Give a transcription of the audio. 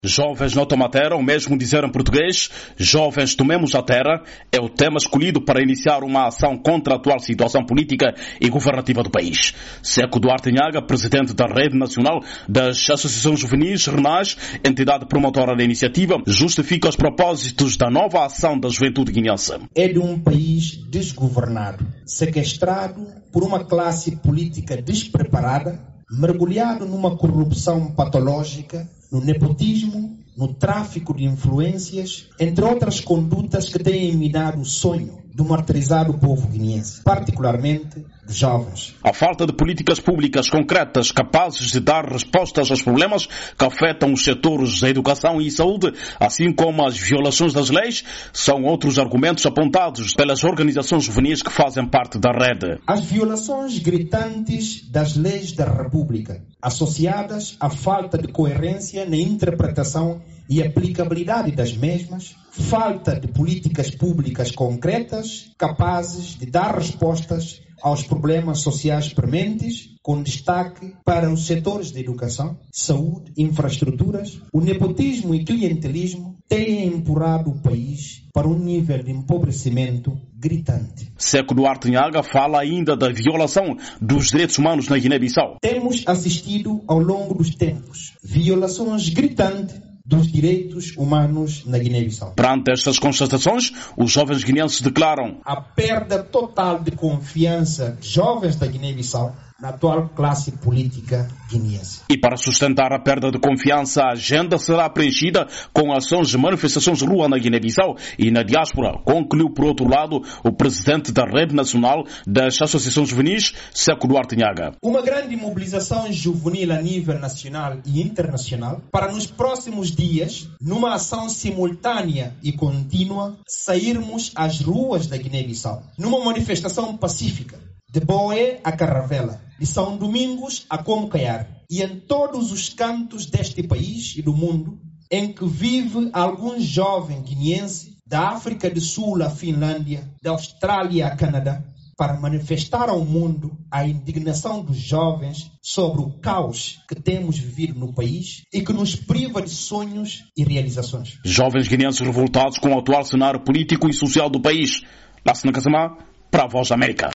Jovens não tomam a terra, ou mesmo dizer em português, jovens tomemos a terra, é o tema escolhido para iniciar uma ação contra a atual situação política e governativa do país. Seco Duarte Nhaga, presidente da Rede Nacional das Associações Juvenis, RENAS, entidade promotora da iniciativa, justifica os propósitos da nova ação da juventude guineense. É de um país desgovernado, sequestrado por uma classe política despreparada, mergulhado numa corrupção patológica, no nepotismo, no tráfico de influências, entre outras condutas que têm minado o sonho do martirizado povo guineense, particularmente dos jovens. A falta de políticas públicas concretas capazes de dar respostas aos problemas que afetam os setores da educação e saúde, assim como as violações das leis, são outros argumentos apontados pelas organizações juvenis que fazem parte da rede. As violações gritantes das leis da República, associadas à falta de coerência na interpretação e aplicabilidade das mesmas, falta de políticas públicas concretas capazes de dar respostas aos problemas sociais prementes, com destaque para os setores de educação, saúde, infraestruturas. O nepotismo e clientelismo têm empurrado o país para um nível de empobrecimento gritante. Seco Duarte Nhaga fala ainda da violação dos direitos humanos na Guiné-Bissau. Temos assistido ao longo dos tempos violações gritantes dos direitos humanos na Guiné-Bissau. Perante estas constatações, os jovens guineenses declaram a perda total de confiança de jovens da Guiné-Bissau na atual classe política guineense. E para sustentar a perda de confiança, a agenda será preenchida com ações de manifestações de rua na Guiné-Bissau e na diáspora, concluiu por outro lado o presidente da Rede Nacional das Associações Juvenis, Seco Duarte Nhaga. Uma grande mobilização juvenil a nível nacional e internacional para nos próximos dias, numa ação simultânea e contínua, sairmos às ruas da Guiné-Bissau, numa manifestação pacífica, de Boé a Caravela, de São Domingos a Comcaiar, e em todos os cantos deste país e do mundo, em que vive algum jovem guineense, da África do Sul à Finlândia, da Austrália a Canadá, para manifestar ao mundo a indignação dos jovens sobre o caos que temos vivido no país e que nos priva de sonhos e realizações. Jovens guineenses revoltados com o atual cenário político e social do país. Lássina Casamá, para a Voz da América.